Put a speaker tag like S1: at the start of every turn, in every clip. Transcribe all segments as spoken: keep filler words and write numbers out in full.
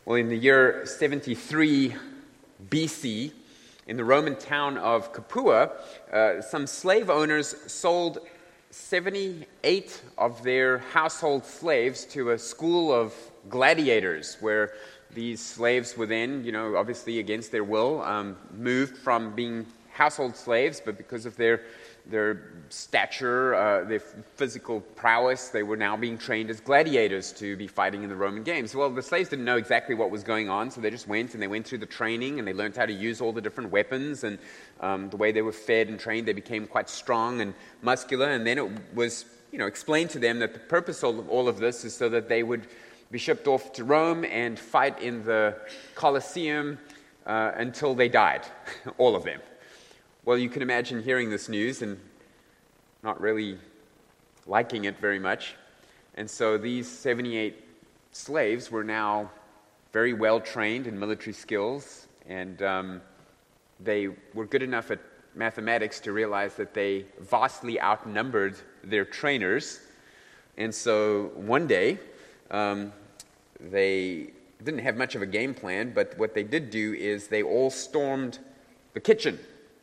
S1: Well, in the year seventy-three B C, in the Roman town of Capua, uh, some slave owners sold seventy-eight of their household slaves to a school of gladiators, where these slaves were then, you know, obviously against their will, um, moved from being household slaves, but because of their their stature, uh, their physical prowess, they were now being trained as gladiators to be fighting in the Roman games. Well, the slaves didn't know exactly what was going on, so they just went and they went through the training and they learned how to use all the different weapons, and um, the way they were fed and trained, they became quite strong and muscular. And then it was, you know, explained to them that the purpose of all of this is so that they would be shipped off to Rome and fight in the Colosseum uh, until they died, all of them. Well, you can imagine hearing this news and not really liking it very much. And so these seventy-eight slaves were now very well trained in military skills, and um, they were good enough at mathematics to realize that they vastly outnumbered their trainers. And so one day, um, they didn't have much of a game plan, but what they did do is they all stormed the kitchen.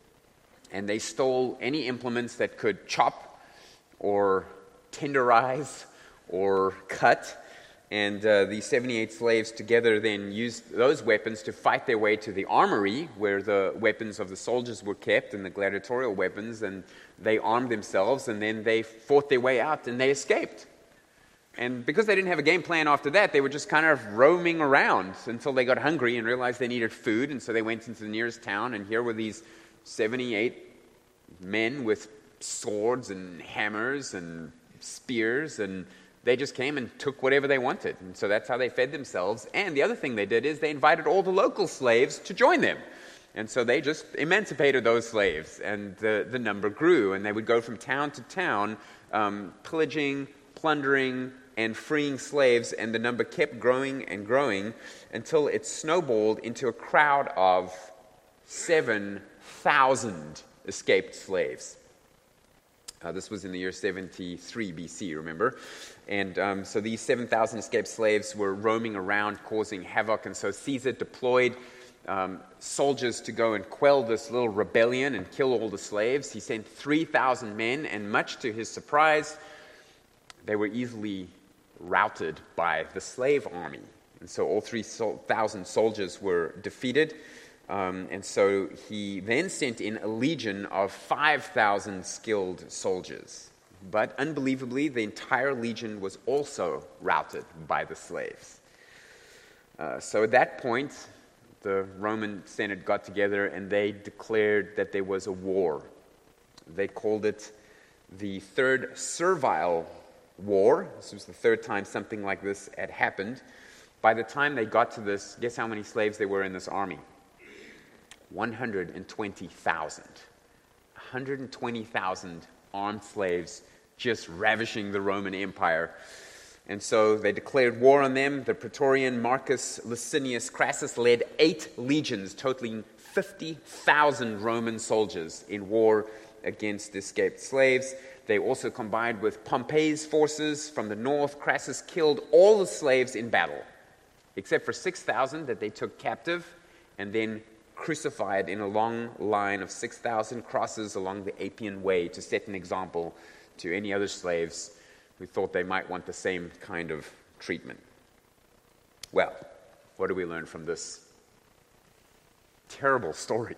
S1: And they stole any implements that could chop or tenderize or cut. And uh, the seventy-eight slaves together then used those weapons to fight their way to the armory, where the weapons of the soldiers were kept and the gladiatorial weapons. And they armed themselves, and then they fought their way out, and they escaped. And because they didn't have a game plan after that, they were just kind of roaming around until they got hungry and realized they needed food. And so they went into the nearest town, and here were these seventy-eight men with swords and hammers and spears, and they just came and took whatever they wanted. And so that's how they fed themselves. And the other thing they did is they invited all the local slaves to join them. And so they just emancipated those slaves, and the, the number grew. And they would go from town to town, um, pillaging, plundering, and freeing slaves, and the number kept growing and growing until it snowballed into a crowd of seven thousand escaped slaves. Uh, this was in the year seventy-three B C, remember? And um, so these seven thousand escaped slaves were roaming around causing havoc, and so Caesar deployed um, soldiers to go and quell this little rebellion and kill all the slaves. He sent three thousand men, and much to his surprise, they were easily routed by the slave army. And so all three thousand soldiers were defeated. Um, and so he then sent in a legion of five thousand skilled soldiers. But unbelievably, the entire legion was also routed by the slaves. Uh, so at that point, the Roman Senate got together and they declared that there was a war. They called it the Third Servile War. This was the third time something like this had happened. By the time they got to this, guess how many slaves there were in this army? one hundred twenty thousand. one hundred twenty thousand armed slaves just ravishing the Roman Empire. And so they declared war on them. The Praetorian Marcus Licinius Crassus led eight legions, totaling fifty thousand Roman soldiers in war against escaped slaves. They also combined with Pompey's forces from the north. Crassus killed all the slaves in battle, except for six thousand that they took captive and then crucified in a long line of six thousand crosses along the Appian Way to set an example to any other slaves who thought they might want the same kind of treatment. Well, what do we learn from this terrible story?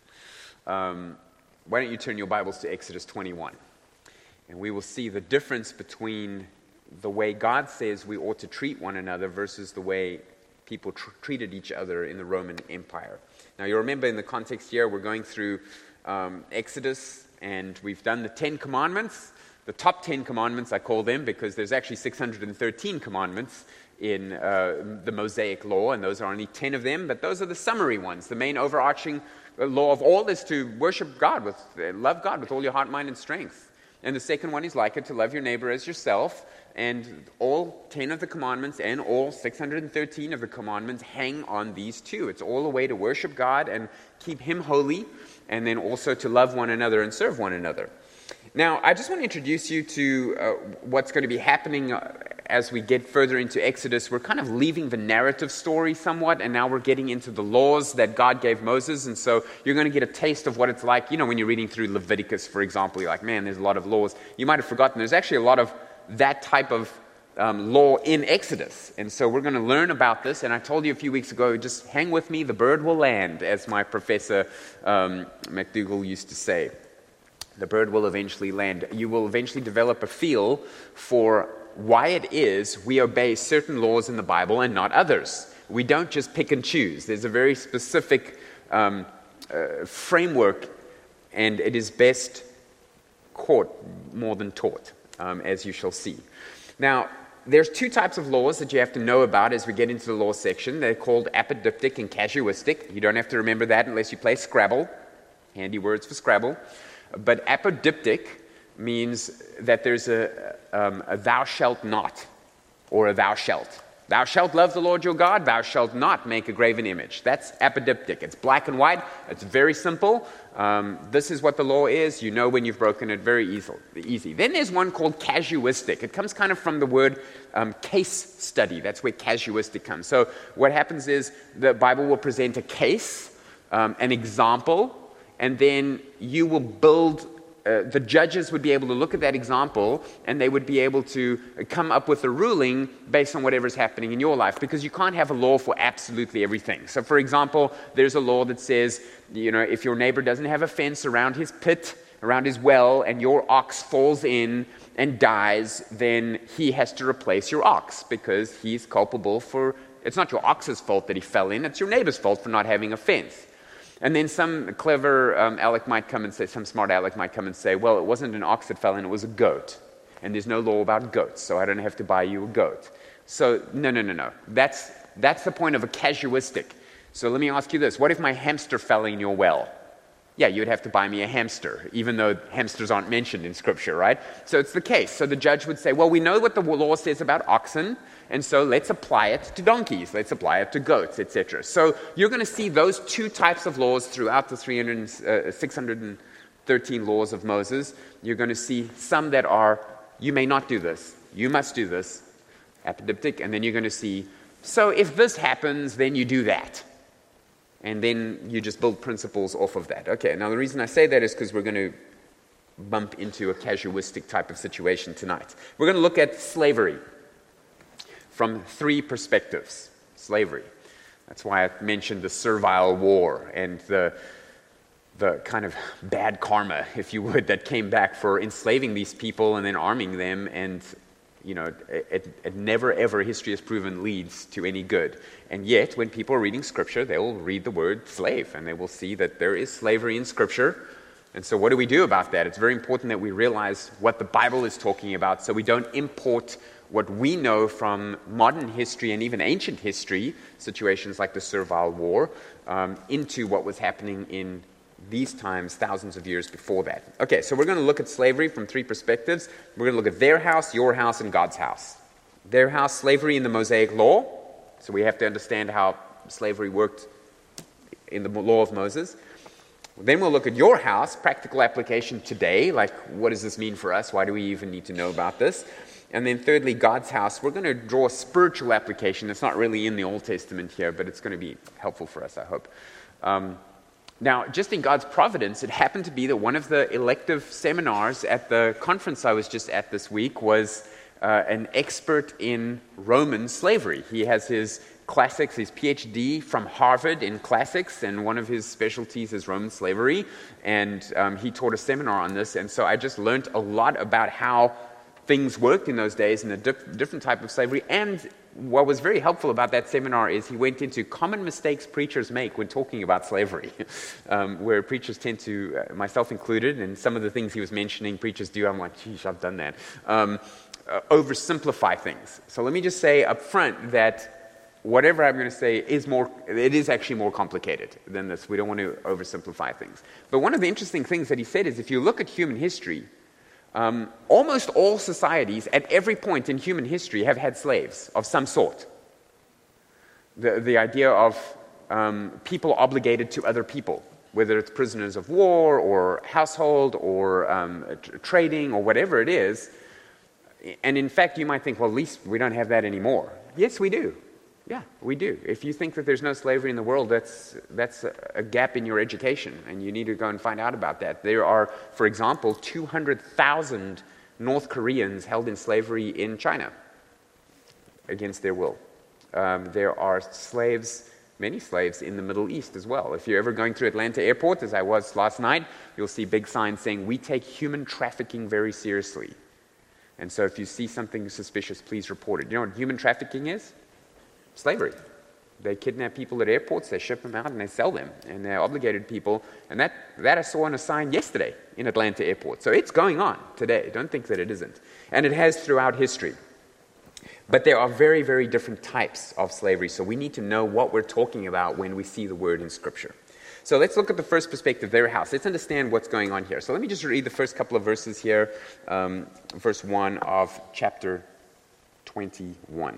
S1: Um, why don't you turn your Bibles to Exodus twenty-one, and we will see the difference between the way God says we ought to treat one another versus the way people tr- treated each other in the Roman Empire. Now, you remember in the context here, we're going through um, Exodus, and we've done the Ten Commandments. The top Ten Commandments, I call them, because there's actually six hundred thirteen commandments in uh, the Mosaic Law, and those are only ten of them, but those are the summary ones. The main overarching law of all is to worship God, with uh, love God with all your heart, mind, and strength. And the second one is like it, to love your neighbor as yourself. And all ten of the commandments and all six hundred thirteen of the commandments hang on these two. It's all a way to worship God and keep Him holy, and then also to love one another and serve one another. Now, I just want to introduce you to uh, what's going to be happening as we get further into Exodus, we're kind of leaving the narrative story somewhat, and now we're getting into the laws that God gave Moses. And so you're going to get a taste of what it's like. You know, when you're reading through Leviticus, for example, you're like, man, there's a lot of laws. You might have forgotten there's actually a lot of that type of um, law in Exodus. And so we're going to learn about this. And I told you a few weeks ago, just hang with me, the bird will land, as my professor um, McDougall used to say. The bird will eventually land. You will eventually develop a feel for why it is we obey certain laws in the Bible and not others. We don't just pick and choose. There's a very specific um, uh, framework, and it is best caught more than taught, um, as you shall see. Now, there's two types of laws that you have to know about as we get into the law section. They're called apodictic and casuistic. You don't have to remember that unless you play Scrabble. Handy words for Scrabble. But apodictic means that there's a, um, a thou shalt not, or a thou shalt. Thou shalt love the Lord your God, thou shalt not make a graven image. That's apodictic. It's black and white. It's very simple. Um, this is what the law is. You know when you've broken it, very easy. easy. Then there's one called casuistic. It comes kind of from the word um, case study. That's where casuistic comes. So what happens is the Bible will present a case, um, an example, and then you will build, uh, the judges would be able to look at that example and they would be able to come up with a ruling based on whatever's happening in your life, because you can't have a law for absolutely everything. So for example, there's a law that says, you know, if your neighbor doesn't have a fence around his pit, around his well, and your ox falls in and dies, then he has to replace your ox because he's culpable for, it's not your ox's fault that he fell in, it's your neighbor's fault for not having a fence. And then some clever um, Alec might come and say, some smart Alec might come and say, well, it wasn't an ox that fell in, it was a goat. And there's no law about goats, so I don't have to buy you a goat. So, no, no, no, no. That's, that's the point of a casuistic. So let me ask you this. What if my hamster fell in your well? Yeah, you'd have to buy me a hamster, even though hamsters aren't mentioned in Scripture, right? So it's the case. So the judge would say, well, we know what the law says about oxen, and so let's apply it to donkeys, let's apply it to goats, et cetera. So you're going to see those two types of laws throughout the three hundred, uh, six hundred thirteen laws of Moses. You're going to see some that are, you may not do this, you must do this, apodictic, and then you're going to see, so if this happens, then you do that. And then you just build principles off of that. Okay, now the reason I say that is because we're going to bump into a casuistic type of situation tonight. We're going to look at slavery from three perspectives. Slavery. That's why I mentioned the servile war and the, the kind of bad karma, if you would, that came back for enslaving these people and then arming them. And, you know, it, it never, ever, history has proven, leads to any good. And yet, when people are reading Scripture, they will read the word slave, and they will see that there is slavery in Scripture. And so what do we do about that? It's very important that we realize what the Bible is talking about, so we don't import what we know from modern history and even ancient history, situations like the Servile War, um, into what was happening in these times, thousands of years before that. Okay, so we're going to look at slavery from three perspectives. We're going to look at their house, your house, and God's house. Their house, slavery in the Mosaic Law. So we have to understand how slavery worked in the law of Moses. Then we'll look at your house, practical application today, like what does this mean for us? Why do we even need to know about this? And then thirdly, God's house. We're going to draw a spiritual application. It's not really in the Old Testament here, but it's going to be helpful for us, I hope. Um, now, just in God's providence, it happened to be that one of the elective seminars at the conference I was just at this week was uh, an expert in Roman slavery. He has his classics, his P H D from Harvard in classics, and one of his specialties is Roman slavery. And um, he taught a seminar on this, and so I just learned a lot about how things worked in those days and a diff- different type of slavery. And what was very helpful about that seminar is he went into common mistakes preachers make when talking about slavery, um, where preachers tend to, uh, myself included, and some of the things he was mentioning preachers do, I'm like, geez, I've done that, um, uh, oversimplify things. So let me just say up front that whatever I'm going to say is more, it is actually more complicated than this. We don't want to oversimplify things. But one of the interesting things that he said is if you look at human history, Um, almost all societies at every point in human history have had slaves of some sort. The, the idea of um, people obligated to other people, whether it's prisoners of war or household or um, t- trading or whatever it is, And in fact, you might think, well, at least we don't have that anymore. Yes, we do. Yeah, we do. If you think that there's no slavery in the world, that's that's a, a gap in your education, and you need to go and find out about that. There are, for example, two hundred thousand North Koreans held in slavery in China against their will. Um, there are slaves, many slaves in the Middle East as well. If you're ever going through Atlanta Airport, as I was last night, you'll see big signs saying, "We take human trafficking very seriously." And so if you see something suspicious, please report it. You know what human trafficking is? Slavery. They kidnap people at airports, they ship them out, and they sell them. And they're obligated people. And that, that I saw on a sign yesterday in Atlanta Airport. So it's going on today. Don't think that it isn't. And it has throughout history. But there are very, very different types of slavery. So we need to know what we're talking about when we see the word in Scripture. So let's look at the first perspective, their house. Let's understand what's going on here. So let me just read the first couple of verses here. Um, verse one of chapter twenty-one.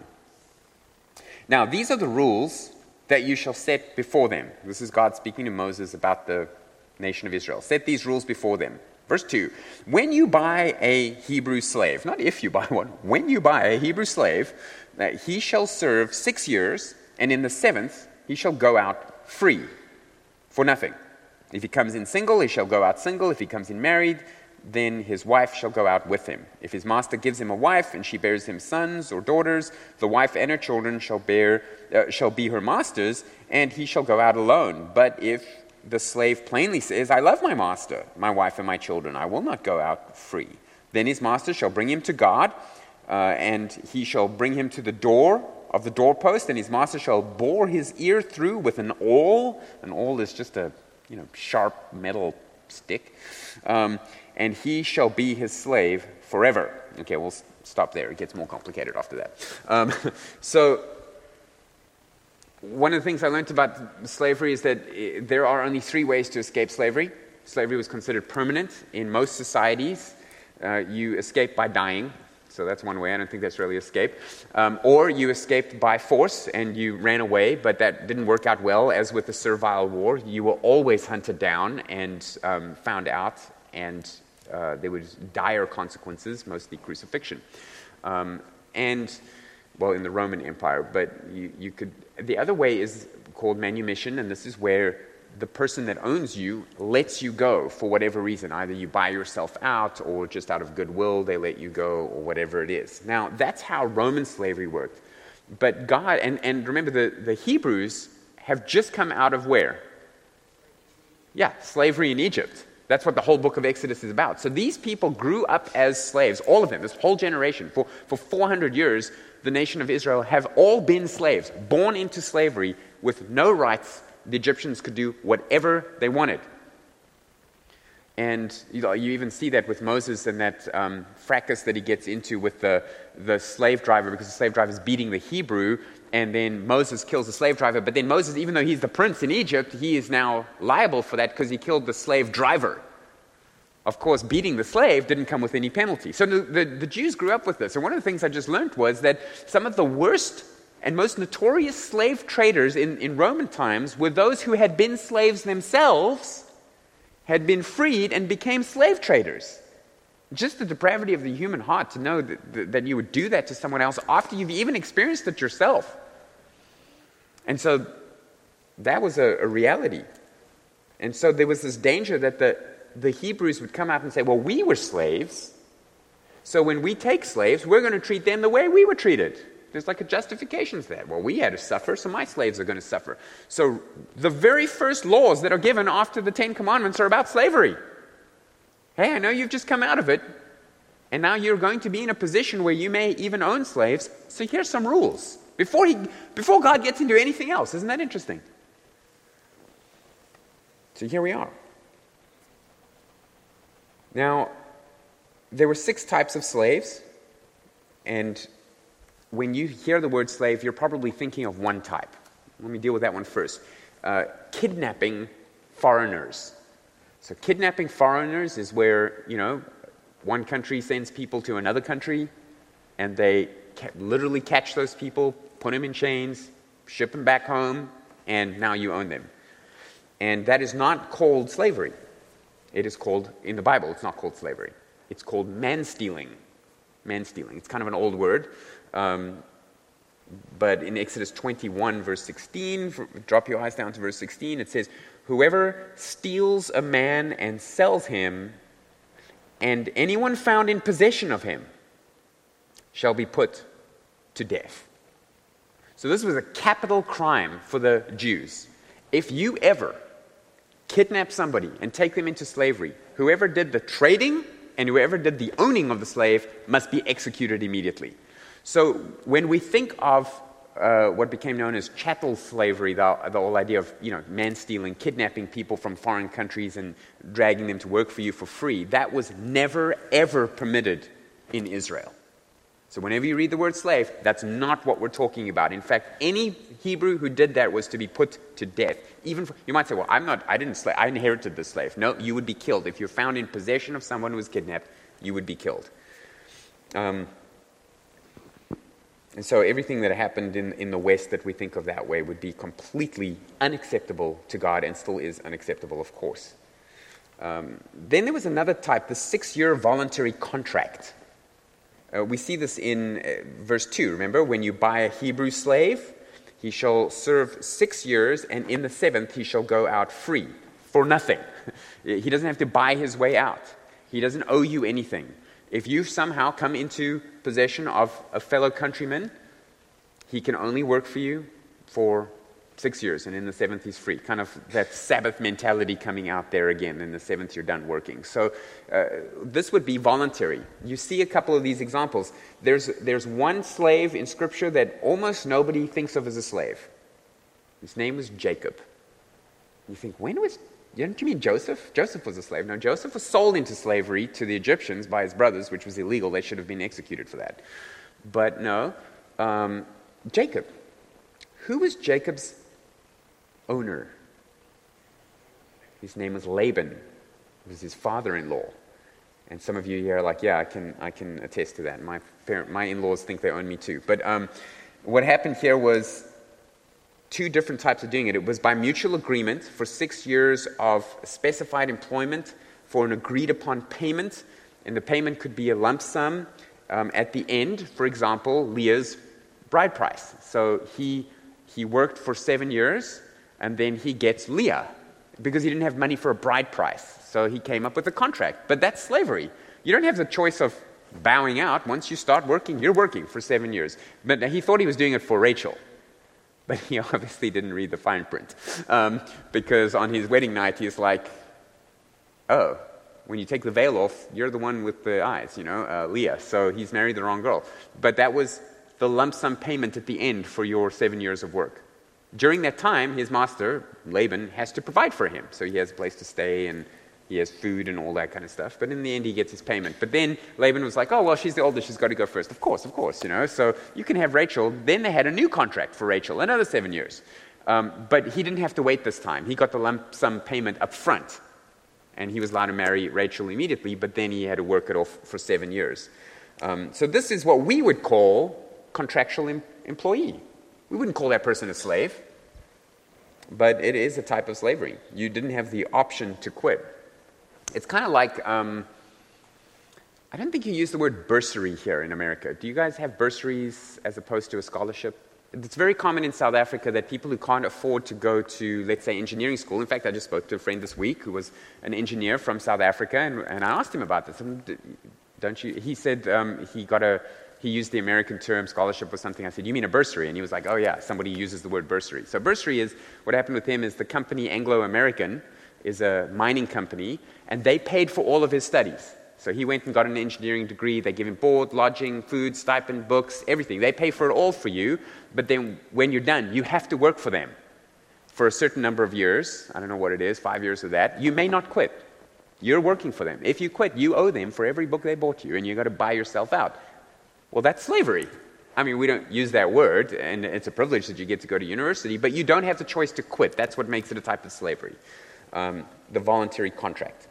S1: Now, these are the rules that you shall set before them. This is God speaking to Moses about the nation of Israel. Set these rules before them. Verse two, when you buy a Hebrew slave, not if you buy one, when you buy a Hebrew slave, uh, he shall serve six years, and in the seventh he shall go out free, for nothing. If he comes in single, he shall go out single. If he comes in married, then his wife shall go out with him. If his master gives him a wife, and she bears him sons or daughters, the wife and her children shall bear uh, shall be her master's, and he shall go out alone. But if the slave plainly says, I love my master, my wife and my children, I will not go out free, then his master shall bring him to God, uh, and he shall bring him to the door of the doorpost, and his master shall bore his ear through with an awl. An awl is just a you know sharp metal stick. Um, and he shall be his slave forever. Okay, we'll s- stop there. It gets more complicated after that. Um, so one of the things I learned about slavery is that I- there are only three ways to escape slavery. Slavery was considered permanent in most societies. Uh, you escape by dying. So that's one way. I don't think that's really escape. Um, or you escaped by force and you ran away, but that didn't work out well, as with the Servile War. You were always hunted down and um, found out, and uh, there was dire consequences, mostly crucifixion. Um, and, well, in the Roman Empire, but you, you could... The other way is called manumission, and this is where the person that owns you lets you go for whatever reason. Either you buy yourself out, or just out of goodwill they let you go, or whatever it is. Now, that's how Roman slavery worked. But God, and, and remember, the, the Hebrews have just come out of where? Yeah, slavery in Egypt. That's what the whole book of Exodus is about. So these people grew up as slaves, all of them, this whole generation. For, for four hundred years, the nation of Israel have all been slaves, born into slavery with no rights. The Egyptians could do whatever they wanted. And you know, you even see that with Moses and that um, fracas that he gets into with the, the slave driver, because the slave driver is beating the Hebrew, and then Moses kills the slave driver. But then Moses, even though he's the prince in Egypt, he is now liable for that because he killed the slave driver. Of course, beating the slave didn't come with any penalty. So the, the, the Jews grew up with this. And one of the things I just learned was that some of the worst and most notorious slave traders in, in Roman times were those who had been slaves themselves, had been freed, and became slave traders. Just the depravity of the human heart to know that, that you would do that to someone else after you've even experienced it yourself. And so that was a, a reality. And so there was this danger that the, the Hebrews would come out and say, well, we were slaves, so when we take slaves, we're going to treat them the way we were treated. There's like a justification to that. Well, we had to suffer, so my slaves are going to suffer. So the very first laws that are given after the Ten Commandments are about slavery. Hey, I know you've just come out of it, and now you're going to be in a position where you may even own slaves, so here's some rules. Before he, before God gets into anything else. Isn't that interesting? So here we are. Now, there were six types of slaves, and when you hear the word slave, you're probably thinking of one type. Let me deal with that one first. Uh, kidnapping foreigners. So kidnapping foreigners is where, you know, one country sends people to another country, and they ca- literally catch those people, put them in chains, ship them back home, and now you own them. And that is not called slavery. It is called, in the Bible, it's not called slavery. It's called man-stealing. man-stealing. It's kind of an old word. Um, but in Exodus twenty-one, verse sixteen, for, drop your eyes down to verse sixteen, it says, whoever steals a man and sells him, and anyone found in possession of him, shall be put to death. So this was a capital crime for the Jews. If you ever kidnap somebody and take them into slavery, whoever did the trading and whoever did the owning of the slave must be executed immediately. So when we think of uh, what became known as chattel slavery, the, the whole idea of, you know, man-stealing, kidnapping people from foreign countries and dragging them to work for you for free, that was never, ever permitted in Israel. So whenever you read the word slave, that's not what we're talking about. In fact, any Hebrew who did that was to be put to death. Even for, you might say, well, I'm not, I didn't slave, I inherited the slave. No, you would be killed. If you're found in possession of someone who was kidnapped, you would be killed. Um, and so everything that happened in, in the West that we think of that way would be completely unacceptable to God, and still is unacceptable, of course. Um, then there was another type, the six-year voluntary contract. Uh, we see this in uh, verse two. Remember, when you buy a Hebrew slave, he shall serve six years, and in the seventh he shall go out free for nothing. He doesn't have to buy his way out. He doesn't owe you anything. If you somehow come into possession of a fellow countryman, he can only work for you for six years, and in the seventh he's free. Kind of that Sabbath mentality coming out there again. In the seventh you're done working. So uh, this would be voluntary. You see a couple of these examples. There's, there's one slave in Scripture that almost nobody thinks of as a slave. His name was Jacob. You think, when was... Don't you mean Joseph? Joseph was a slave. No, Joseph was sold into slavery to the Egyptians by his brothers, which was illegal. They should have been executed for that. But no, um, Jacob. Who was Jacob's owner? His name was Laban. It was his father-in-law. And some of you here are like, yeah, I can I can attest to that. My parent, my in-laws think they own me too. But um, what happened here was two different types of doing it. It was by mutual agreement for six years of specified employment for an agreed-upon payment, and the payment could be a lump sum um, at the end. For example, Leah's bride price. So he he worked for seven years, and then he gets Leah because he didn't have money for a bride price. So he came up with a contract. But that's slavery. You don't have the choice of bowing out. Once you start working, you're working for seven years. But he thought he was doing it for Rachel. But he obviously didn't read the fine print. Um, because on his wedding night, he's like, oh, when you take the veil off, you're the one with the eyes, you know, uh, Leah. So he's married the wrong girl. But that was the lump sum payment at the end for your seven years of work. During that time, his master, Laban, has to provide for him. So he has a place to stay, and he has food and all that kind of stuff. But in the end, he gets his payment. But then Laban was like, oh, well, she's the oldest. She's got to go first. Of course, of course, you know. So you can have Rachel. Then they had a new contract for Rachel, another seven years. Um, but he didn't have to wait this time. He got the lump sum payment up front. And he was allowed to marry Rachel immediately, but then he had to work it off for seven years. Um, so this is what we would call contractual em- employee. We wouldn't call that person a slave. But it is a type of slavery. You didn't have the option to quit. It's kind of like, um, I don't think you use the word bursary here in America. Do you guys have bursaries as opposed to a scholarship? It's very common in South Africa that people who can't afford to go to, let's say, engineering school. In fact, I just spoke to a friend this week who was an engineer from South Africa, and, and I asked him about this. Don't you? He said um, he got a, he used the American term scholarship or something. I said, you mean a bursary? And he was like, oh yeah, somebody uses the word bursary. So bursary is, what happened with him is the company Anglo-American is a mining company, and they paid for all of his studies. So he went and got an engineering degree. They give him board, lodging, food, stipend, books, everything. They pay for it all for you, but then when you're done, you have to work for them for a certain number of years. I don't know what it is, five years of that. You may not quit. You're working for them. If you quit, you owe them for every book they bought you, and you've got to buy yourself out. Well, that's slavery. I mean, we don't use that word, and it's a privilege that you get to go to university, but you don't have the choice to quit. That's what makes it a type of slavery, um, the voluntary contract.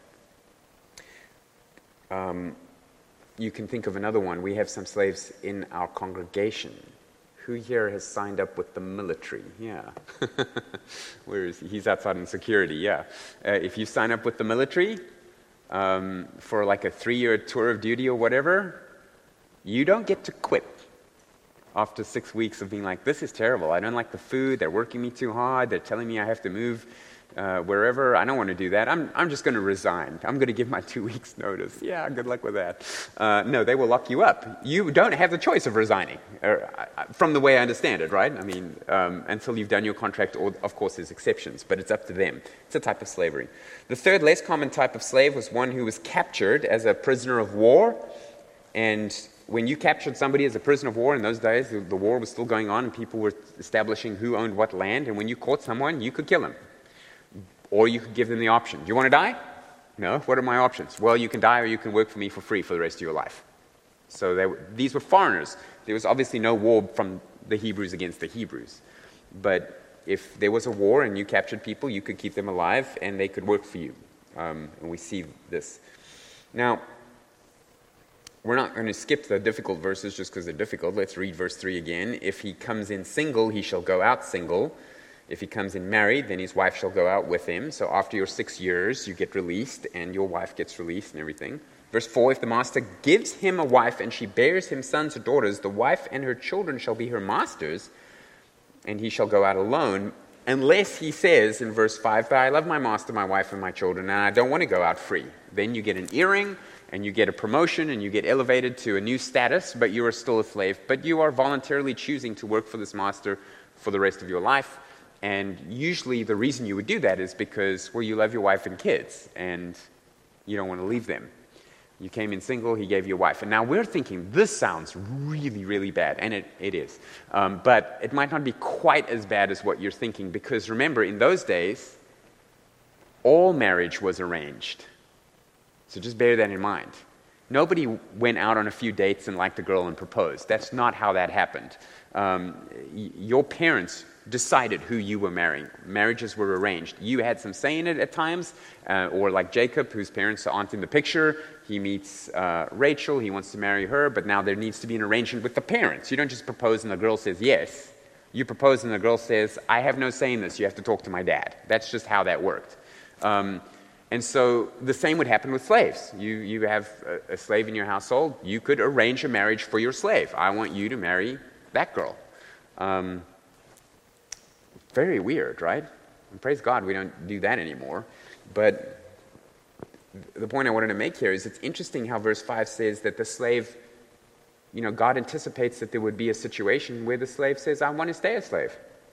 S1: Um, you can think of another one. We have some slaves in our congregation. Who here has signed up with the military? Yeah. Where is he? He's outside in security, yeah. Uh, if you sign up with the military um, for like a three-year tour of duty or whatever, You don't get to quit after six weeks of being like, this is terrible. I don't like the food. They're working me too hard. They're telling me I have to move uh, wherever. I don't want to do that. I'm, I'm just going to resign. I'm going to give my two weeks notice. Yeah, good luck with that. Uh, no, they will lock you up. You don't have the choice of resigning, or, uh, from the way I understand it, right? I mean, um, until you've done your contract, or of course there's exceptions, but it's up to them. It's a type of slavery. The third less common type of slave was one who was captured as a prisoner of war. And when you captured somebody as a prisoner of war in those days, the, the war was still going on and people were establishing who owned what land. And when you caught someone, you could kill them. Or you could give them the option. Do you want to die? No. What are my options? Well, you can die or you can work for me for free for the rest of your life. So they were, these were foreigners. There was obviously no war from the Hebrews against the Hebrews. But if there was a war and you captured people, you could keep them alive and they could work for you. Um, and we see this. Now, we're not going to skip the difficult verses just because they're difficult. Let's read verse three again. If he comes in single, he shall go out single. If he comes in married, then his wife shall go out with him. So after your six years, you get released, and your wife gets released and everything. Verse four, if the master gives him a wife, and she bears him sons or daughters, the wife and her children shall be her master's, and he shall go out alone, unless he says in verse five, but I love my master, my wife, and my children, and I don't want to go out free. Then you get an earring, and you get a promotion, and you get elevated to a new status, but you are still a slave. But you are voluntarily choosing to work for this master for the rest of your life. And usually the reason you would do that is because, well, you love your wife and kids, and you don't want to leave them. You came in single, he gave you a wife. And now we're thinking, this sounds really, really bad, and it, it is. Um, but it might not be quite as bad as what you're thinking, because remember, in those days, all marriage was arranged. So just bear that in mind. Nobody went out on a few dates and liked a girl and proposed. That's not how that happened. Um, y- your parents decided who you were marrying. Marriages were arranged. You had some say in it at times, uh, or like Jacob, whose parents aren't in the picture. He meets uh, Rachel. He wants to marry her, but now there needs to be an arrangement with the parents. You don't just propose and the girl says yes. You propose and the girl says, I have no say in this. You have to talk to my dad. That's just how that worked. Um, and so the same would happen with slaves. You, you have a, a slave in your household. You could arrange a marriage for your slave. I want you to marry that girl. Um, Very weird, right? And praise God we don't do that anymore. But the point I wanted to make here is it's interesting how verse five says that the slave, you know, God anticipates that there would be a situation where the slave says, I want to stay a slave.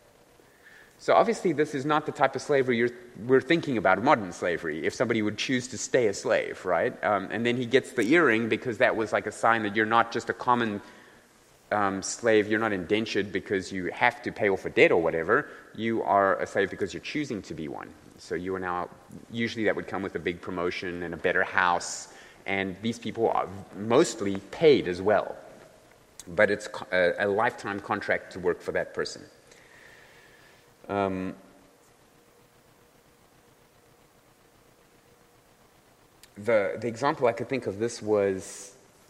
S1: So obviously this is not the type of slavery you're, we're thinking about, modern slavery, if somebody would choose to stay a slave, right? Um, and then he gets the earring because that was like a sign that you're not just a common Um, slave, you're not indentured because you have to pay off a debt or whatever. You are a slave because you're choosing to be one. So you are now, usually that would come with a big promotion and a better house, and these people are mostly paid as well. But it's a, a lifetime contract to work for that person. Um, the, the example I could think of this was,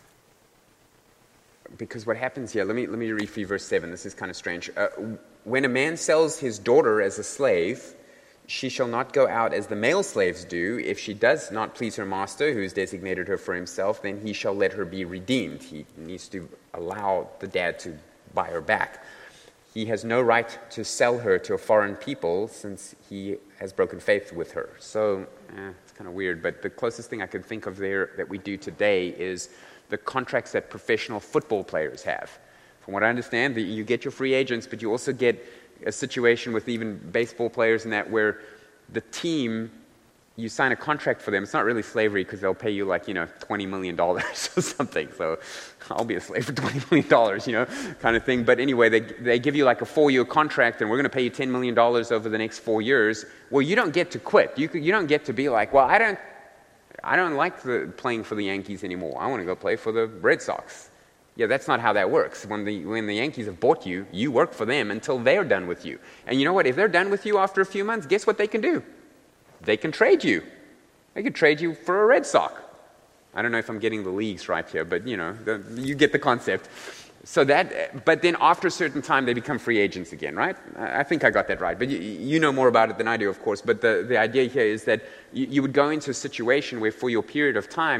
S1: because what happens here, let me let me read for you verse seven. This is kind of strange. Uh, when a man sells his daughter as a slave, she shall not go out as the male slaves do. If she does not please her master, who has designated her for himself, then he shall let her be redeemed. He needs to allow the dad to buy her back. He has no right to sell her to a foreign people since he has broken faith with her. So eh, it's kind of weird, but the closest thing I could think of there that we do today is the contracts that professional football players have. From what I understand, the, you get your free agents, but you also get a situation with even baseball players and that where the team, you sign a contract for them. It's not really slavery because they'll pay you like, you know, twenty million dollars or something. So I'll be a slave for twenty million dollars, you know, kind of thing. But anyway, they they give you like a four-year contract and we're going to pay you ten million dollars over the next four years. Well, you don't get to quit. You you don't get to be like, well, I don't I don't like the, playing for the Yankees anymore. I want to go play for the Red Sox. Yeah, that's not how that works. When the when the Yankees have bought you, you work for them until they're done with you. And you know what? If they're done with you after a few months, guess what they can do? They can trade you. They could trade you for a Red Sox. I don't know if I'm getting the leagues right here, but you know, the, you get the concept. So that, but then after a certain time, they become free agents again, right? I think I got that right. But you, you know more about it than I do, of course. But the, the idea here is that you, you would go into a situation where for your period of time,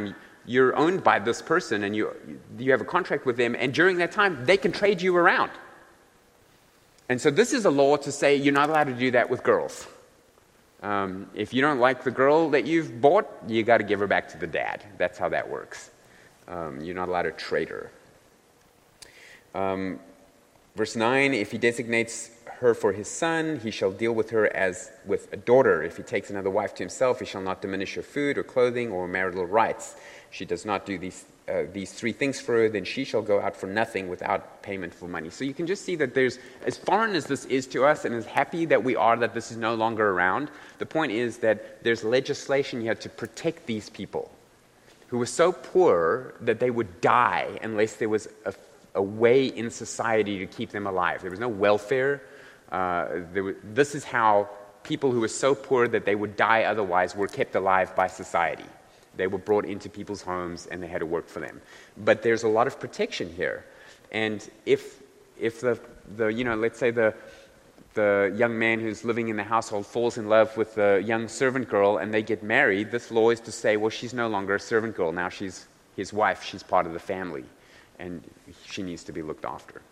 S1: you're owned by this person and you, you have a contract with them, and during that time, they can trade you around. And so this is a law to say you're not allowed to do that with girls. Um, if you don't like the girl that you've bought, you got to give her back to the dad. That's how that works. Um, you're not allowed to trade her. Um, verse nine, if he designates her for his son, he shall deal with her as with a daughter. If he takes another wife to himself, he shall not diminish her food or clothing or marital rights. She does not do these uh, these three things for her, then she shall go out for nothing without payment for money. So you can just see that there's, as foreign as this is to us and as happy that we are that this is no longer around, the point is that there's legislation here to protect these people who were so poor that they would die unless there was a, a way in society to keep them alive. There was no welfare. Uh, there were, this is how people who were so poor that they would die otherwise were kept alive by society. They were brought into people's homes and they had to work for them. But there's a lot of protection here. And if if the, the you know, let's say the the young man who's living in the household falls in love with the young servant girl and they get married, this law is to say, well, she's no longer a servant girl. Now she's his wife. She's part of the family. And she needs to be looked after.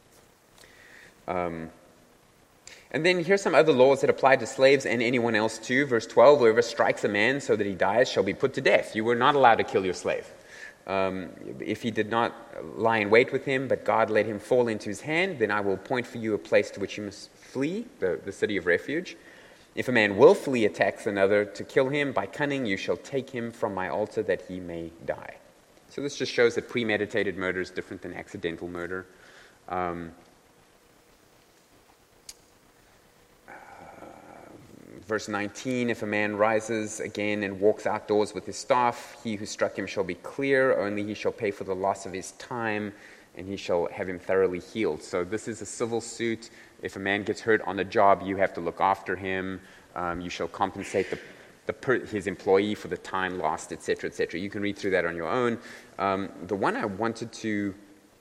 S1: Um, And then here's some other laws that apply to slaves and anyone else too. Verse twelve, whoever strikes a man so that he dies shall be put to death. You were not allowed to kill your slave. Um, if he did not lie in wait with him, but God let him fall into his hand, then I will appoint for you a place to which you must flee, the, the city of refuge. If a man willfully attacks another to kill him, by cunning you shall take him from my altar that he may die. So this just shows that premeditated murder is different than accidental murder. Um, Verse nineteen, if a man rises again and walks outdoors with his staff, he who struck him shall be clear, only he shall pay for the loss of his time, and he shall have him thoroughly healed. So this is a civil suit. If a man gets hurt on the job, you have to look after him. Um, you shall compensate the, the per, his employee for the time lost, et cetera, et cetera. You can read through that on your own. Um, the one I wanted to...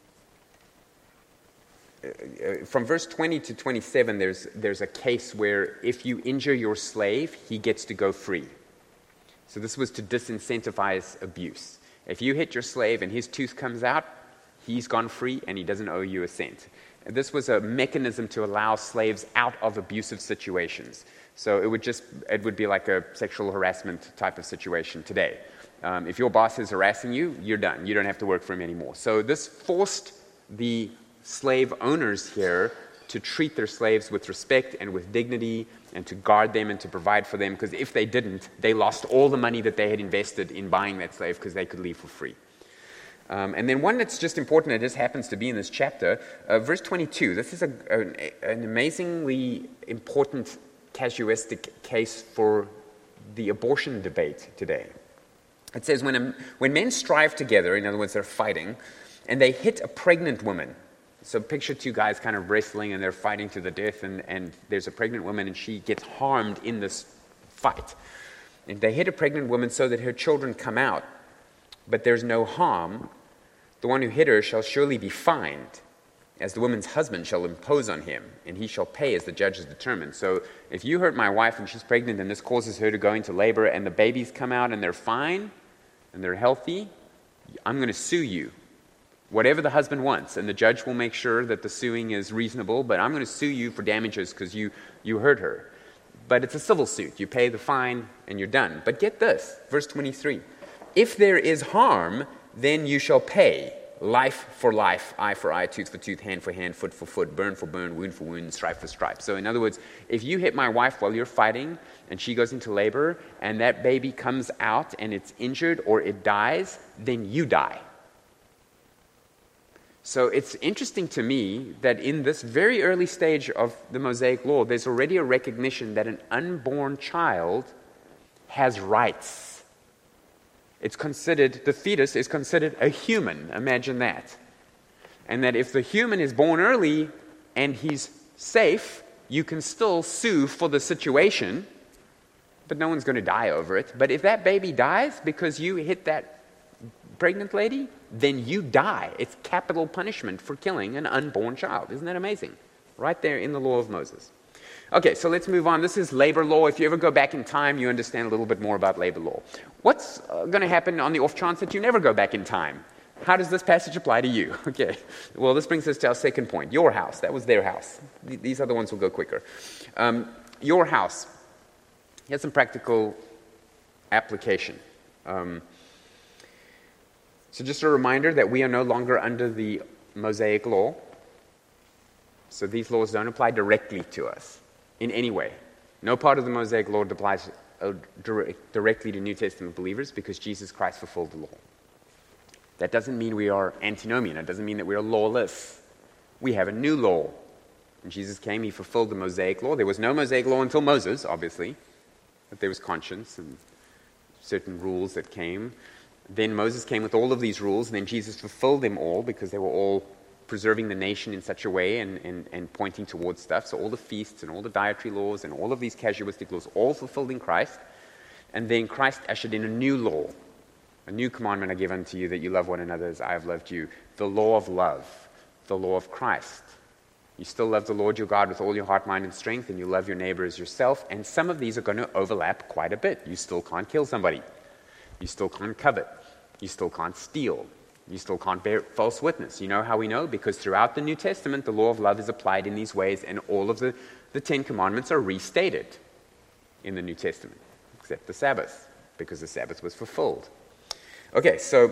S1: Uh, from verse twenty to twenty-seven, there's there's a case where if you injure your slave, he gets to go free. So this was to disincentivize abuse. If you hit your slave and his tooth comes out, he's gone free and he doesn't owe you a cent. And this was a mechanism to allow slaves out of abusive situations. So it would just it would be like a sexual harassment type of situation today. Um, if your boss is harassing you, you're done. You don't have to work for him anymore. So this forced the slave owners here to treat their slaves with respect and with dignity and to guard them and to provide for them, because if they didn't, they lost all the money that they had invested in buying that slave because they could leave for free. Um, and then one that's just important, that just happens to be in this chapter, uh, verse twenty-two. This is a, an, an amazingly important casuistic case for the abortion debate today. It says, when, a, when men strive together, in other words, they're fighting, and they hit a pregnant woman. So picture two guys kind of wrestling and they're fighting to the death, and, and there's a pregnant woman and she gets harmed in this fight. And they hit a pregnant woman so that her children come out, but there's no harm. The one who hit her shall surely be fined, as the woman's husband shall impose on him, and he shall pay as the judge has determined. So if you hurt my wife and she's pregnant and this causes her to go into labor and the babies come out and they're fine and they're healthy, I'm going to sue you. Whatever the husband wants, and the judge will make sure that the suing is reasonable, but I'm going to sue you for damages because you, you hurt her. But it's a civil suit. You pay the fine and you're done. But get this, verse twenty-three. If there is harm, then you shall pay life for life, eye for eye, tooth for tooth, hand for hand, foot for foot, burn for burn, wound for wound, stripe for stripe. So in other words, if you hit my wife while you're fighting and she goes into labor and that baby comes out and it's injured or it dies, then you die. So it's interesting to me that in this very early stage of the Mosaic Law, there's already a recognition that an unborn child has rights. It's considered, the fetus is considered a human, imagine that. And that if the human is born early and he's safe, you can still sue for the situation, but no one's going to die over it. But if that baby dies because you hit that pregnant lady, then you die. It's capital punishment for killing an unborn child. Isn't that amazing? Right there in the law of Moses. Okay, so let's move on. This is labor law. If you ever go back in time, you understand a little bit more about labor law. What's uh, going to happen on the off chance that you never go back in time? How does this passage apply to you? Okay, well, this brings us to our second point. Your house. That was their house. Th- these other ones will go quicker. Um, your house. Here's some practical application. Um, so just a reminder that we are no longer under the Mosaic law. So these laws don't apply directly to us in any way. No part of the Mosaic law applies uh, direct, directly to New Testament believers because Jesus Christ fulfilled the law. That doesn't mean we are antinomian. It doesn't mean that we are lawless. We have a new law. When Jesus came, he fulfilled the Mosaic law. There was no Mosaic law until Moses, obviously, but there was conscience and certain rules that came. Then Moses came with all of these rules, and then Jesus fulfilled them all because they were all preserving the nation in such a way and, and, and pointing towards stuff. So all the feasts and all the dietary laws and all of these casuistic laws, all fulfilled in Christ. And then Christ ushered in a new law. A new commandment I give unto you, that you love one another as I have loved you. The law of love, the law of Christ. You still love the Lord your God with all your heart, mind, and strength, and you love your neighbor as yourself. And some of these are going to overlap quite a bit. You still can't kill somebody. You still can't covet. You still can't steal. You still can't bear false witness. You know how we know? Because throughout the New Testament, the law of love is applied in these ways, and all of the, the Ten Commandments are restated in the New Testament, except the Sabbath, because the Sabbath was fulfilled. Okay, so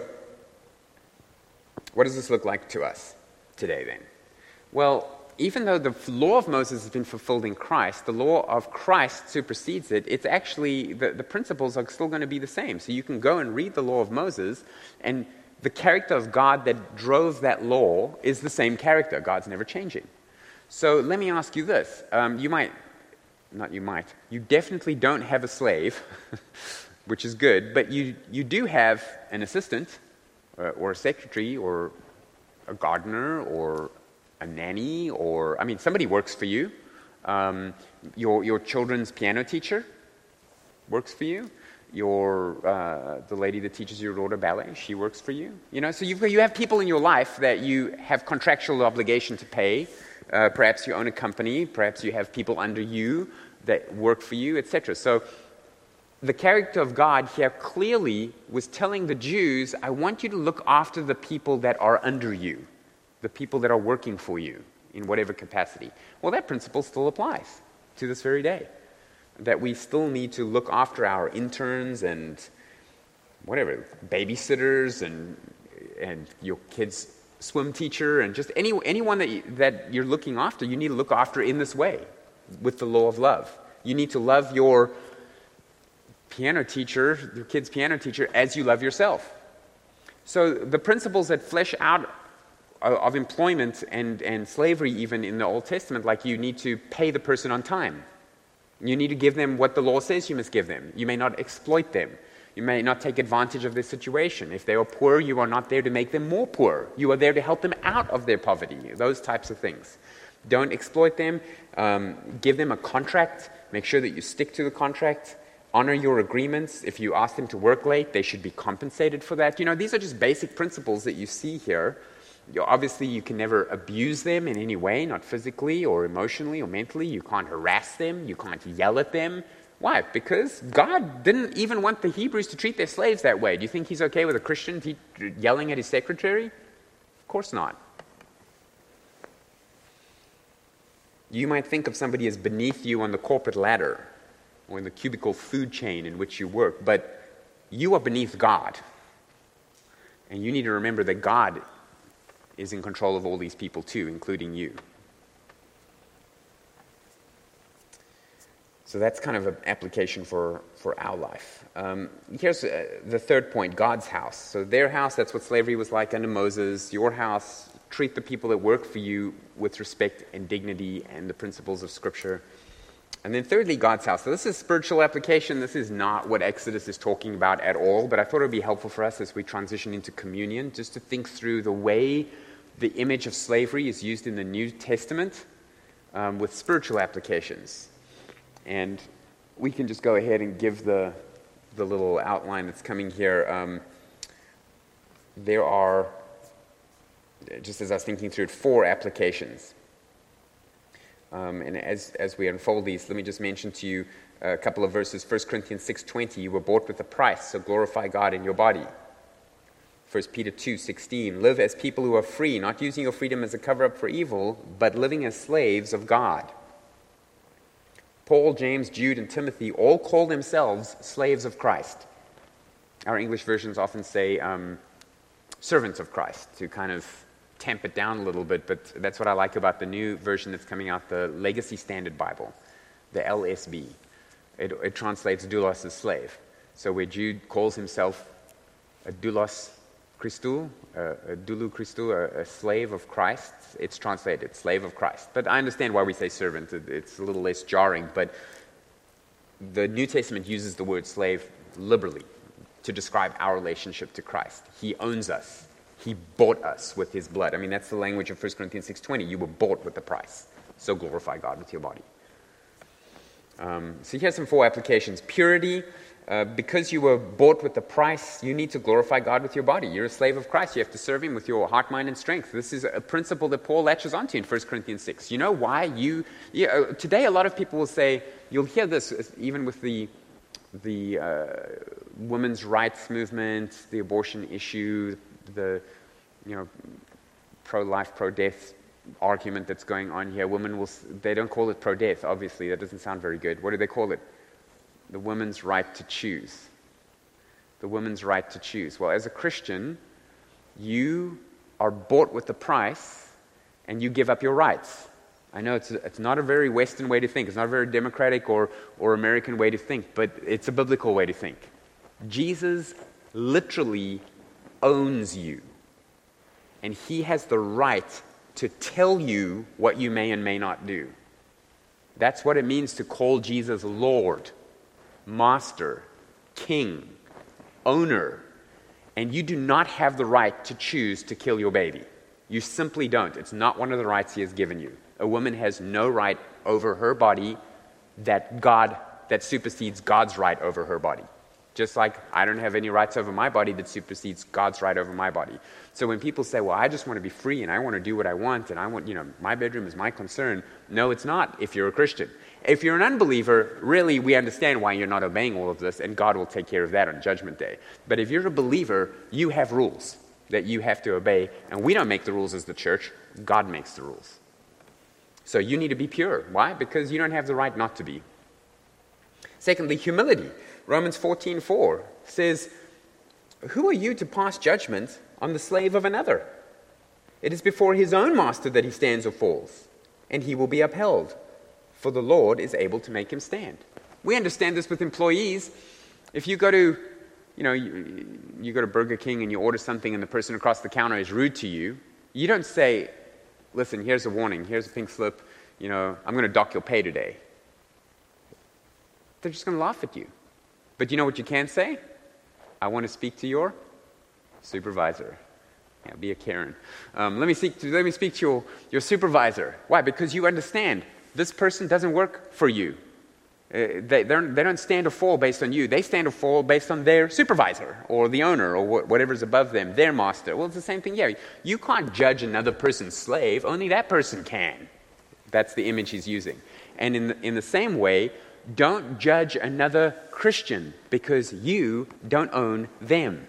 S1: what does this look like to us today then? Well, even though the law of Moses has been fulfilled in Christ, the law of Christ supersedes it. It's actually, the, the principles are still going to be the same. So you can go and read the law of Moses, and the character of God that drove that law is the same character. God's never changing. So let me ask you this. Um, you might, not you might, you definitely don't have a slave, which is good, but you, you do have an assistant or, or a secretary or a gardener or a nanny, or, I mean, somebody works for you. Um, your, your children's piano teacher works for you. Your, uh, the lady that teaches your daughter ballet, she works for you. You know, so you've got, you have people in your life that you have contractual obligation to pay. Uh, perhaps you own a company. Perhaps you have people under you that work for you, et cetera. So the character of God here clearly was telling the Jews, I want you to look after the people that are under you, the people that are working for you in whatever capacity. Well, that principle still applies to this very day, that we still need to look after our interns and whatever, babysitters and and your kid's swim teacher and just any anyone that you, that you're looking after, you need to look after in this way with the law of love. You need to love your piano teacher, your kid's piano teacher, as you love yourself. So the principles that flesh out of employment and, and slavery even in the Old Testament, like you need to pay the person on time. You need to give them what the law says you must give them. You may not exploit them. You may not take advantage of their situation. If they are poor, you are not there to make them more poor. You are there to help them out of their poverty, those types of things. Don't exploit them. Um, give them a contract. Make sure that you stick to the contract. Honor your agreements. If you ask them to work late, they should be compensated for that. You know, these are just basic principles that you see here. You, obviously, you can never abuse them in any way, not physically or emotionally or mentally. You can't harass them. You can't yell at them. Why? Because God didn't even want the Hebrews to treat their slaves that way. Do you think he's okay with a Christian te- yelling at his secretary? Of course not. You might think of somebody as beneath you on the corporate ladder or in the cubicle food chain in which you work, but you are beneath God. And you need to remember that God is in control of all these people too, including you. So that's kind of an application for, for our life. Um, here's uh, the third point, God's house. So their house, that's what slavery was like under Moses. Your house, treat the people that work for you with respect and dignity and the principles of Scripture. And then thirdly, God's house. So this is spiritual application. This is not what Exodus is talking about at all, but I thought it would be helpful for us as we transition into communion, just to think through the way the image of slavery is used in the New Testament um, with spiritual applications. And we can just go ahead and give the the little outline that's coming here. Um, there are, just as I was thinking through it, four applications. Um, and as, as we unfold these, let me just mention to you a couple of verses. First Corinthians six twenty, you were bought with a price, so glorify God in your body. First Peter two sixteen, live as people who are free, not using your freedom as a cover-up for evil, but living as slaves of God. Paul, James, Jude, and Timothy all call themselves slaves of Christ. Our English versions often say um, servants of Christ, to kind of tamp it down a little bit, but that's what I like about the new version that's coming out, the Legacy Standard Bible, the L S B. It, it translates doulos as slave. So where Jude calls himself a doulos Christou, a, a doulou Christou, a, a slave of Christ, it's translated slave of Christ. But I understand why we say servant. It, it's a little less jarring, but the New Testament uses the word slave liberally to describe our relationship to Christ. He owns us. He bought us with his blood. I mean, that's the language of First Corinthians six twenty. You were bought with the price. So glorify God with your body. Um, so here's some four applications. Purity. Uh, because you were bought with the price, you need to glorify God with your body. You're a slave of Christ. You have to serve him with your heart, mind, and strength. This is a principle that Paul latches onto in First Corinthians six. You know why? You, you uh, today, a lot of people will say, you'll hear this even with the the uh, women's rights movement, the abortion issue, the you know pro-life, pro-death argument that's going on here. Women will they don't call it pro-death, obviously. That doesn't sound very good. What do they call it? The woman's right to choose. The woman's right to choose. Well, as a Christian, you are bought with the price, and you give up your rights. I know it's it's not a very Western way to think. It's not a very democratic or, or American way to think, but it's a biblical way to think. Jesus literally owns you, and he has the right to tell you what you may and may not do. That's what it means to call Jesus Lord, Master, King, Owner. And you do not have the right to choose to kill your baby. You simply don't. It's not one of the rights he has given you. A woman has no right over her body that God, that supersedes God's right over her body. Just like I don't have any rights over my body that supersedes God's right over my body. So when people say, well, I just want to be free and I want to do what I want and I want, you know, my bedroom is my concern. No, it's not if you're a Christian. If you're an unbeliever, really we understand why you're not obeying all of this, and God will take care of that on Judgment Day. But if you're a believer, you have rules that you have to obey, and we don't make the rules as the church. God makes the rules. So you need to be pure. Why? Because you don't have the right not to be. Secondly, humility. Romans fourteen four says, who are you to pass judgment on the slave of another? It is before his own master that he stands or falls, and he will be upheld, for the Lord is able to make him stand. We understand this with employees. If you go to, you know, you, you go to Burger King and you order something and the person across the counter is rude to you, you don't say, listen, here's a warning, here's a pink slip, you know, I'm going to dock your pay today. They're just going to laugh at you. But you know what you can say? I want to speak to your supervisor. Yeah, be a Karen. Um, let me speak to, let me speak to your, your supervisor. Why? Because you understand this person doesn't work for you. Uh, they, they don't stand or fall based on you. They stand or fall based on their supervisor or the owner or wh- whatever's above them, their master. Well, it's the same thing here. You can't judge another person's slave. Only that person can. That's the image he's using. And in the, in the same way, don't judge another Christian because you don't own them.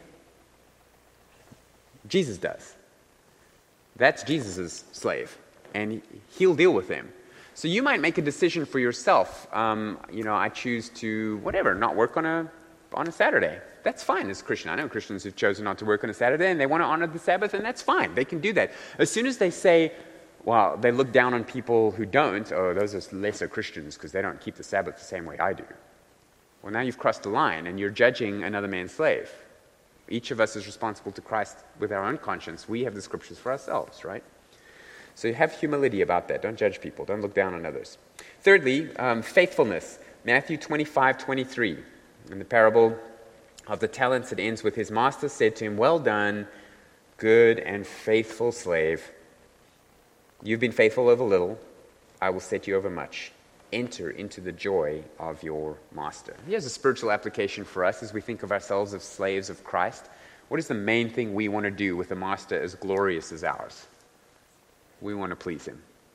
S1: Jesus does. That's Jesus' slave, and he'll deal with them. So you might make a decision for yourself. Um, you know, I choose to, whatever, not work on a on a Saturday. That's fine as a Christian. I know Christians who've chosen not to work on a Saturday, and they want to honor the Sabbath, and that's fine. They can do that. As soon as they say, well, they look down on people who don't, oh, those are lesser Christians because they don't keep the Sabbath the same way I do. Well, now you've crossed the line, and you're judging another man's slave. Each of us is responsible to Christ with our own conscience. We have the scriptures for ourselves, right? So you have humility about that. Don't judge people. Don't look down on others. Thirdly, um, faithfulness. Matthew twenty-five twenty-three. In the parable of the talents, it ends with his master said to him, well done, good and faithful slave. You've been faithful over little. I will set you over much. Enter into the joy of your master. Here's a spiritual application for us as we think of ourselves as slaves of Christ. What is the main thing we want to do with a master as glorious as ours? We want to please him.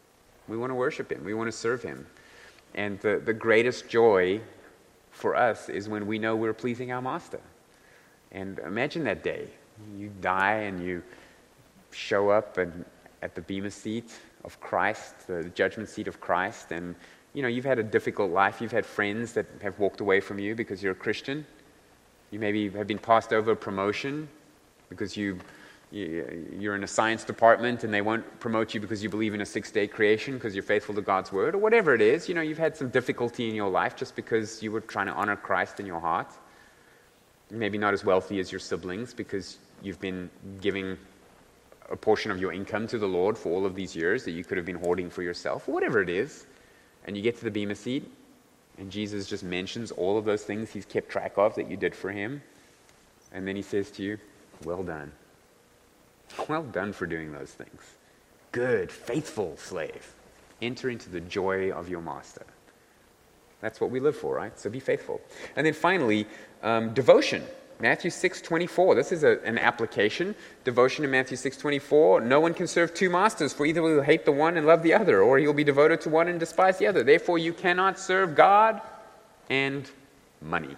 S1: We want to worship him. We want to serve him. And the, the greatest joy for us is when we know we're pleasing our master. And imagine that day. You die and you show up and, at the bema seat of Christ, the judgment seat of Christ, and you know, you've had a difficult life. You've had friends that have walked away from you because you're a Christian. You maybe have been passed over a promotion because you, you, you're in a science department and they won't promote you because you believe in a six-day creation because you're faithful to God's word, or whatever it is. You know, you've had some difficulty in your life just because you were trying to honor Christ in your heart. Maybe not as wealthy as your siblings because you've been giving a portion of your income to the Lord for all of these years that you could have been hoarding for yourself, or whatever it is. And you get to the bema seat, and Jesus just mentions all of those things he's kept track of that you did for him. And then he says to you, well done. Well done for doing those things. Good, faithful slave. Enter into the joy of your master. That's what we live for, right? So be faithful. And then finally, um, devotion. Matthew six twenty-four. This is a, an application. Devotion in Matthew six twenty-four. No one can serve two masters, for either will hate the one and love the other, or he'll be devoted to one and despise the other. Therefore, you cannot serve God and money.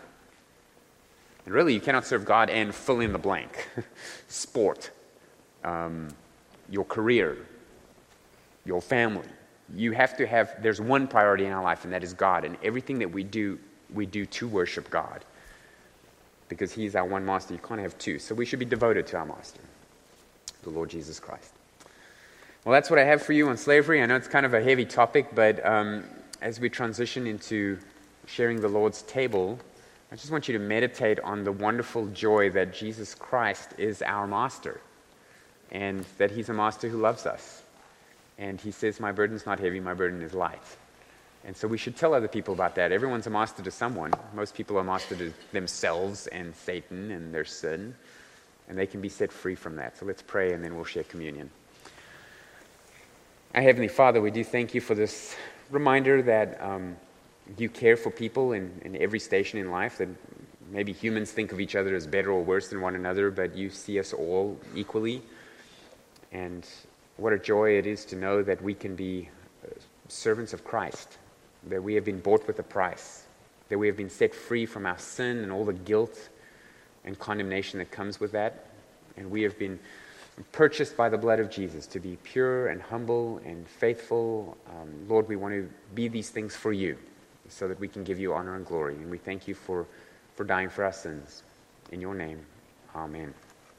S1: And really, you cannot serve God and fill in the blank. Sport, um, your career, your family. You have to have, there's one priority in our life, and that is God. And everything that we do, we do to worship God. Because he's our one master. You can't have two. So we should be devoted to our master, the Lord Jesus Christ. Well, that's what I have for you on slavery. I know it's kind of a heavy topic, but um, as we transition into sharing the Lord's table, I just want you to meditate on the wonderful joy that Jesus Christ is our master, and that he's a master who loves us. And he says, my burden's not heavy, my burden is light. And so we should tell other people about that. Everyone's a master to someone. Most people are master to themselves and Satan and their sin. And they can be set free from that. So let's pray and then we'll share communion. Our Heavenly Father, we do thank you for this reminder that um, you care for people in, in every station in life, that maybe humans think of each other as better or worse than one another, but you see us all equally. And what a joy it is to know that we can be servants of Christ, that we have been bought with a price, that we have been set free from our sin and all the guilt and condemnation that comes with that, and we have been purchased by the blood of Jesus to be pure and humble and faithful. Um, Lord, we want to be these things for you so that we can give you honor and glory, and we thank you for, for dying for our sins. In your name, amen.